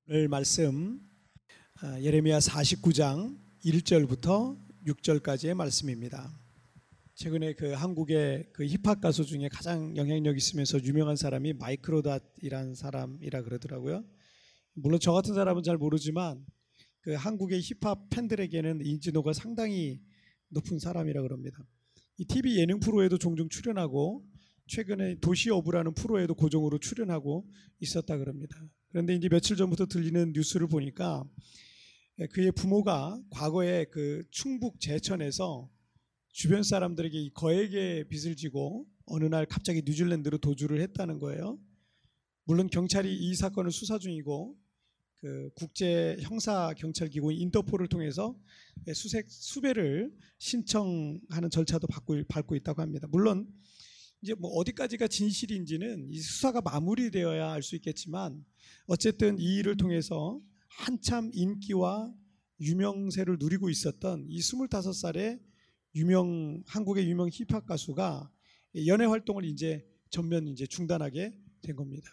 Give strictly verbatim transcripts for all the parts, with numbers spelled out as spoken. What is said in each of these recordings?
오늘 말씀 예레미야 사십구 장 일 절부터 육 절까지의 말씀입니다. 최근에 그 한국의 그 힙합 가수 중에 가장 영향력 있으면서 유명한 사람이 마이크로닷이라는 사람이라 그러더라고요. 물론 저 같은 사람은 잘 모르지만 그 한국의 힙합 팬들에게는 인지도가 상당히 높은 사람이라 그럽니다. 이 티비 예능 프로에도 종종 출연하고 최근에 도시어부라는 프로에도 고정으로 출연하고 있었다 그럽니다. 그런데 이제 며칠 전부터 들리는 뉴스를 보니까 그의 부모가 과거에 그 충북 제천에서 주변 사람들에게 거액의 빚을 지고 어느 날 갑자기 뉴질랜드로 도주를 했다는 거예요. 물론 경찰이 이 사건을 수사 중이고 그 국제 형사 경찰 기구인 인터폴을 통해서 수색 수배를 신청하는 절차도 받고, 밟고 있다고 합니다. 물론 이제 뭐 어디까지가 진실인지는 이 수사가 마무리되어야 알 수 있겠지만 어쨌든 이 일을 통해서 한참 인기와 유명세를 누리고 있었던 이 스물다섯 살의 유명 한국의 유명 힙합 가수가 연애 활동을 이제 전면 이제 중단하게 된 겁니다.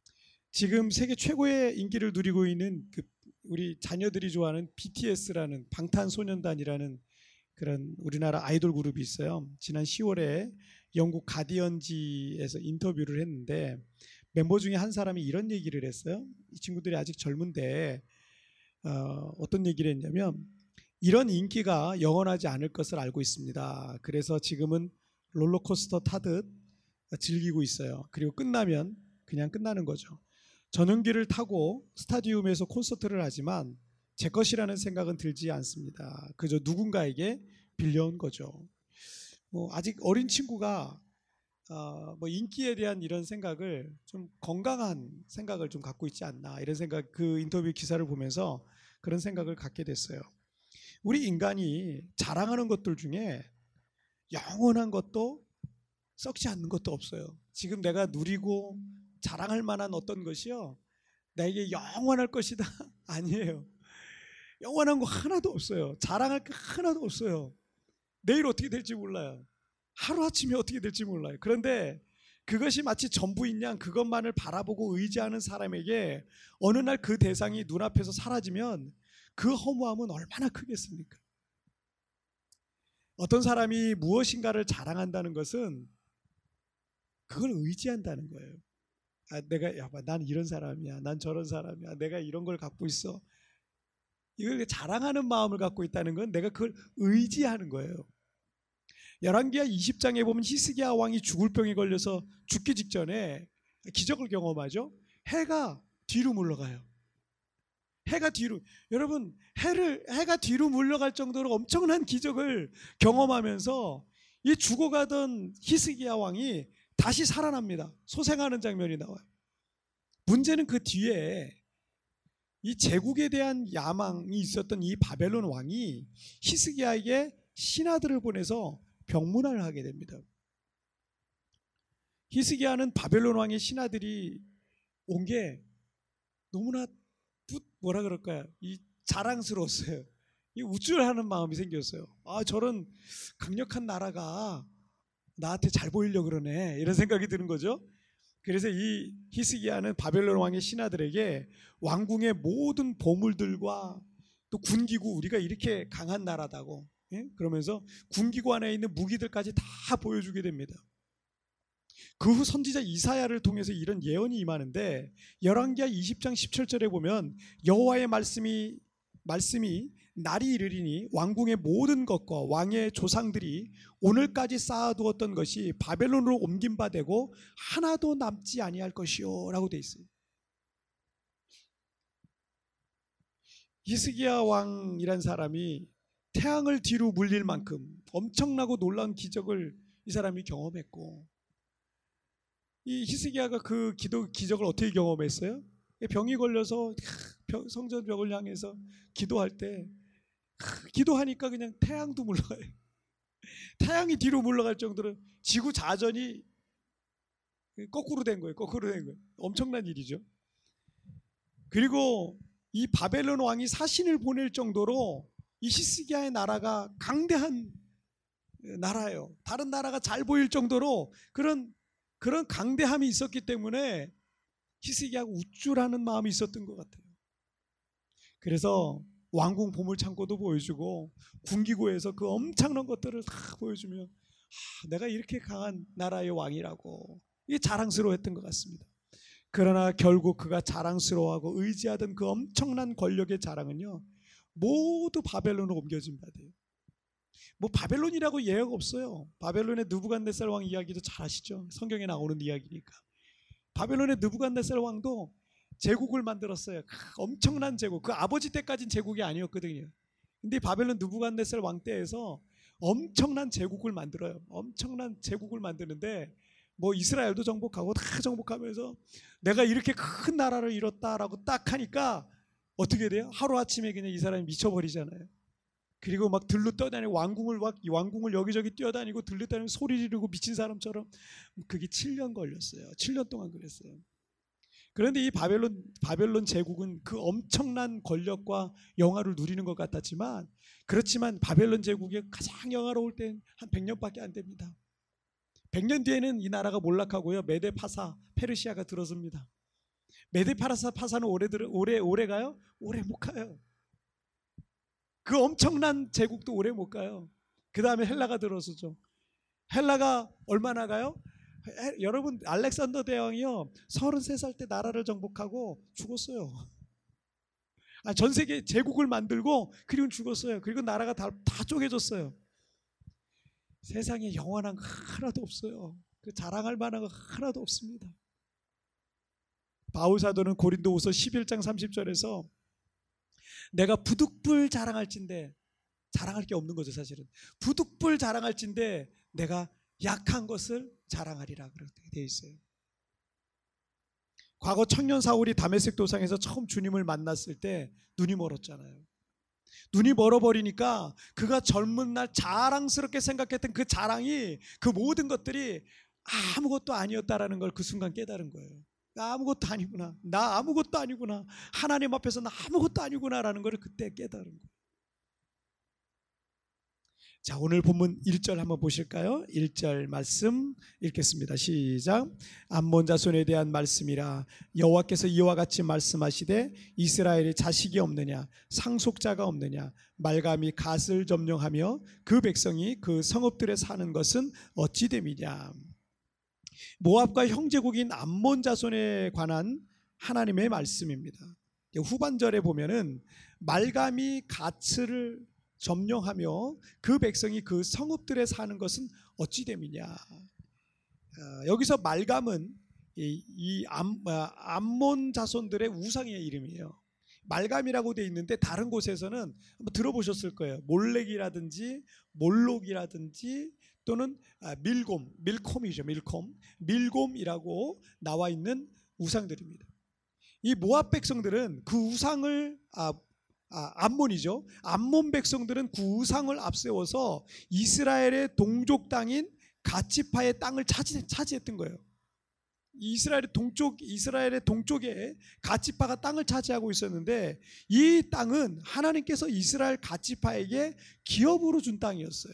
지금 세계 최고의 인기를 누리고 있는 그 우리 자녀들이 좋아하는 비티에스라는 방탄소년단이라는 그런 우리나라 아이돌 그룹이 있어요. 지난 시월에 영국 가디언지에서 인터뷰를 했는데 멤버 중에 한 사람이 이런 얘기를 했어요. 이 친구들이 아직 젊은데 어, 어떤 얘기를 했냐면 이런 인기가 영원하지 않을 것을 알고 있습니다. 그래서 지금은 롤러코스터 타듯 즐기고 있어요. 그리고 끝나면 그냥 끝나는 거죠. 전용기를 타고 스타디움에서 콘서트를 하지만 제 것이라는 생각은 들지 않습니다. 그저 누군가에게 빌려온 거죠. 뭐 아직 어린 친구가 어 뭐 인기에 대한 이런 생각을 좀 건강한 생각을 좀 갖고 있지 않나 이런 생각 그 인터뷰 기사를 보면서 그런 생각을 갖게 됐어요. 우리 인간이 자랑하는 것들 중에 영원한 것도 썩지 않는 것도 없어요. 지금 내가 누리고 자랑할 만한 어떤 것이요 나에게 영원할 것이다 아니에요. 영원한 거 하나도 없어요. 자랑할 게 하나도 없어요. 내일 어떻게 될지 몰라요. 하루아침에 어떻게 될지 몰라요. 그런데 그것이 마치 전부인 양 그것만을 바라보고 의지하는 사람에게 어느 날 그 대상이 눈앞에서 사라지면 그 허무함은 얼마나 크겠습니까? 어떤 사람이 무엇인가를 자랑한다는 것은 그걸 의지한다는 거예요. 아, 내가 야, 난 이런 사람이야. 난 저런 사람이야. 내가 이런 걸 갖고 있어. 이걸 자랑하는 마음을 갖고 있다는 건 내가 그걸 의지하는 거예요. 열왕기하 이십 장에 보면 히스기야 왕이 죽을 병에 걸려서 죽기 직전에 기적을 경험하죠. 해가 뒤로 물러가요. 해가 뒤로 여러분 해를 해가 뒤로 물러갈 정도로 엄청난 기적을 경험하면서 이 죽어가던 히스기야 왕이 다시 살아납니다. 소생하는 장면이 나와요. 문제는 그 뒤에 이 제국에 대한 야망이 있었던 이 바벨론 왕이 히스기야에게 신하들을 보내서 병문안을 하게 됩니다. 히스기야는 바벨론 왕의 신하들이 온 게 너무나 뭐라 그럴까요? 이 자랑스러웠어요. 이 우쭐하는 마음이 생겼어요. 아, 저런 강력한 나라가 나한테 잘 보이려고 그러네 이런 생각이 드는 거죠. 그래서 이 히스기야는 바벨론 왕의 신하들에게 왕궁의 모든 보물들과 또 군기구 우리가 이렇게 강한 나라다고 예? 그러면서 군기구 안에 있는 무기들까지 다 보여주게 됩니다. 그 후 선지자 이사야를 통해서 이런 예언이 임하는데 열왕기하 이십 장 십칠 절에 보면 여호와의 말씀이 말씀이 날이 이르리니 왕궁의 모든 것과 왕의 조상들이 오늘까지 쌓아두었던 것이 바벨론으로 옮긴 바 되고 하나도 남지 아니할 것이요 라고 돼 있어요. 히스기야 왕이란 사람이 태양을 뒤로 물릴 만큼 엄청나고 놀라운 기적을 이 사람이 경험했고 이 히스기야가 그 기도, 기적을 어떻게 경험했어요? 병이 걸려서 성전 벽을 향해서 기도할 때 기도하니까 그냥 태양도 물러가요. 태양이 뒤로 물러갈 정도로 지구 자전이 거꾸로 된 거예요. 거꾸로 된 거예요. 엄청난 일이죠. 그리고 이 바벨론 왕이 사신을 보낼 정도로 이 히스기야의 나라가 강대한 나라예요. 다른 나라가 잘 보일 정도로 그런 그런 강대함이 있었기 때문에 히스기야가 우쭐하는 마음이 있었던 것 같아요. 그래서 왕궁 보물창고도 보여주고 군기고에서 그 엄청난 것들을 다 보여주며 아, 내가 이렇게 강한 나라의 왕이라고 이게 자랑스러워했던 것 같습니다. 그러나 결국 그가 자랑스러워하고 의지하던 그 엄청난 권력의 자랑은요 모두 바벨론으로 옮겨진 바 돼요. 뭐 바벨론이라고 예외가 없어요. 바벨론의 느부갓네살 왕 이야기도 잘 아시죠? 성경에 나오는 이야기니까. 바벨론의 느부갓네살 왕도 제국을 만들었어요. 엄청난 제국. 그 아버지 때까지는 제국이 아니었거든요. 근데 바벨론 느부갓네살 왕 때에서 엄청난 제국을 만들어요. 엄청난 제국을 만드는데 뭐 이스라엘도 정복하고 다 정복하면서 내가 이렇게 큰 나라를 이뤘다라고 딱 하니까 어떻게 돼요? 하루아침에 그냥 이 사람이 미쳐버리잖아요. 그리고 막 들로 떠다니고 왕궁을 막 왕궁을 여기저기 뛰어다니고 들로 다니고 소리 지르고 미친 사람처럼. 그게 칠 년 걸렸어요. 칠 년 동안 그랬어요. 그런데 이 바벨론 바벨론 제국은 그 엄청난 권력과 영화를 누리는 것 같았지만 그렇지만 바벨론 제국이 가장 영화로울 땐 한 백 년밖에 안 됩니다. 백 년 뒤에는 이 나라가 몰락하고요. 메데 파사 페르시아가 들어섭니다. 메데 파사 파사는 오래 들어 오래 오래 가요? 오래 못 가요. 그 엄청난 제국도 오래 못 가요. 그 다음에 헬라가 들어서죠. 헬라가 얼마나 가요? 에, 여러분 알렉산더 대왕이요 서른세 살 때 나라를 정복하고 죽었어요. 아, 전 세계 제국을 만들고 그리고 죽었어요. 그리고 나라가 다, 다 쪼개졌어요. 세상에 영원한 거 하나도 없어요. 그 자랑할 만한 거 하나도 없습니다. 바울 사도는 고린도후서 십일 장 삼십 절에서 내가 부득불 자랑할진대, 자랑할 게 없는 거죠 사실은. 부득불 자랑할진대 내가 약한 것을 자랑하리라 그렇게 되어 있어요. 과거 청년 사울이 다메섹 도상에서 처음 주님을 만났을 때 눈이 멀었잖아요. 눈이 멀어버리니까 그가 젊은 날 자랑스럽게 생각했던 그 자랑이 그 모든 것들이 아무것도 아니었다라는 걸 그 순간 깨달은 거예요. 나 아무것도 아니구나. 나 아무것도 아니구나. 하나님 앞에서 나 아무것도 아니구나라는 걸 그때 깨달은 거예요. 자, 오늘 본문 일 절 한번 보실까요? 일 절 말씀 읽겠습니다. 시작. 암몬 자손에 대한 말씀이라. 여호와께서 이와 같이 말씀하시되 이스라엘에 자식이 없느냐 상속자가 없느냐 말감이 갓을 점령하며 그 백성이 그 성읍들에 사는 것은 어찌 됨이냐. 모압과 형제국인 암몬 자손에 관한 하나님의 말씀입니다. 후반절에 보면은 말감이 갓을 점령하며 그 백성이 그 성읍들에 사는 것은 어찌 됨이냐. 여기서 말감은 이, 이 암, 암몬 자손들의 우상의 이름이에요. 말감이라고 되어 있는데 다른 곳에서는 한번 들어보셨을 거예요. 몰렉이라든지 몰록이라든지 또는 밀곰, 밀콤이죠. 밀콤, 밀곰이라고 나와 있는 우상들입니다. 이 모압 백성들은 그 우상을 아, 아, 암몬이죠. 암몬 백성들은 그 우상을 앞세워서 이스라엘의 동족 땅인 갓지파의 땅을 차지, 차지했던 거예요. 이스라엘의 동쪽, 이스라엘의 동쪽에 갓지파가 땅을 차지하고 있었는데 이 땅은 하나님께서 이스라엘 갓지파에게 기업으로 준 땅이었어요.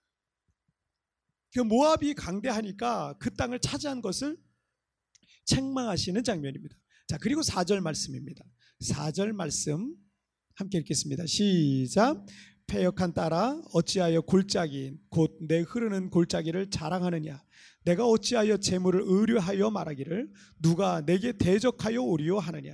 그 모압이 강대하니까 그 땅을 차지한 것을 책망하시는 장면입니다. 자, 그리고 사 절 말씀입니다. 사 절 말씀 함께 읽겠습니다. 시작. 패역한 딸아 어찌하여 골짜기 곧 내 흐르는 골짜기를 자랑하느냐. 내가 어찌하여 재물을 의뢰하여 말하기를 누가 내게 대적하여 오리요 하느냐.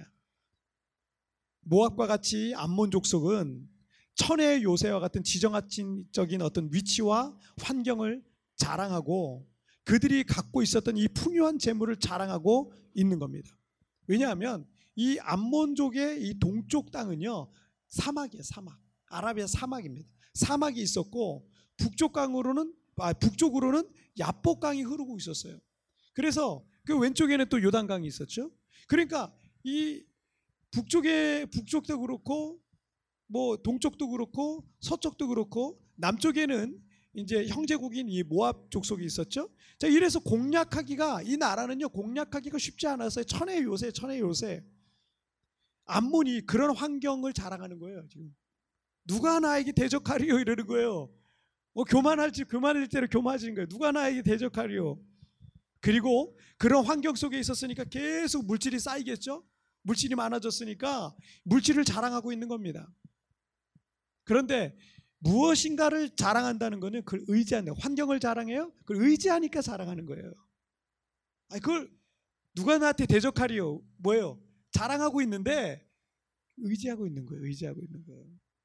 모압과 같이 암몬 족속은 천의 요새와 같은 지정학적인 어떤 위치와 환경을 자랑하고 그들이 갖고 있었던 이 풍요한 재물을 자랑하고 있는 겁니다. 왜냐하면 이 암몬족의 이 동쪽 땅은요 사막이에요. 사막. 아라비아 사막입니다. 사막이 있었고 북쪽 강으로는 아, 북쪽으로는 야복강이 흐르고 있었어요. 그래서 그 왼쪽에는 또 요단강이 있었죠. 그러니까 이 북쪽에 북쪽도 그렇고 뭐 동쪽도 그렇고 서쪽도 그렇고 남쪽에는 이제 형제국인 이 모압 족속이 있었죠. 자, 이래서 공략하기가 이 나라는요 공략하기가 쉽지 않았어요. 천의 요새, 천의 요새. 암몬이 그런 환경을 자랑하는 거예요. 지금 누가 나에게 대적하리요 이러는 거예요. 뭐 교만할지 교만할 대로 교만하시는 거예요. 누가 나에게 대적하리요. 그리고 그런 환경 속에 있었으니까 계속 물질이 쌓이겠죠. 물질이 많아졌으니까 물질을 자랑하고 있는 겁니다. 그런데 무엇인가를 자랑한다는 것은 그걸 의지한다. 환경을 자랑해요? 그걸 의지하니까 자랑하는 거예요. 아니, 그걸 누가 나한테 대적하리요? 뭐예요? 자랑하고 있는데 의지하고 있는 거예요. 의지하고 있는 거예요.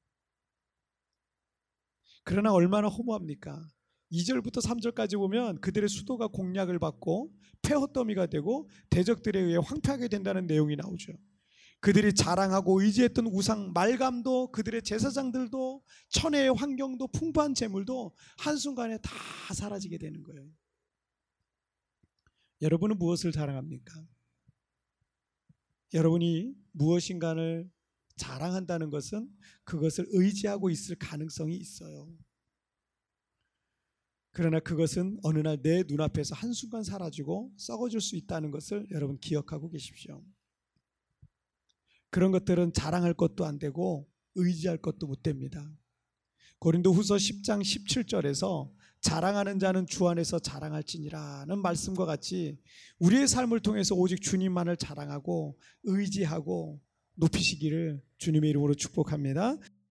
그러나 얼마나 허무합니까? 이 절부터 삼 절까지 보면 그들의 수도가 공략을 받고 폐허더미가 되고 대적들에 의해 황폐하게 된다는 내용이 나오죠. 그들이 자랑하고 의지했던 우상 말감도 그들의 제사장들도 천혜의 환경도 풍부한 재물도 한순간에 다 사라지게 되는 거예요. 여러분은 무엇을 자랑합니까? 여러분이 무엇인가를 자랑한다는 것은 그것을 의지하고 있을 가능성이 있어요. 그러나 그것은 어느 날 내 눈앞에서 한순간 사라지고 썩어질 수 있다는 것을 여러분 기억하고 계십시오. 그런 것들은 자랑할 것도 안 되고 의지할 것도 못 됩니다. 고린도후서 십 장 십칠 절에서 자랑하는 자는 주 안에서 자랑할지니라는 말씀과 같이 우리의 삶을 통해서 오직 주님만을 자랑하고 의지하고 높이시기를 주님의 이름으로 축복합니다.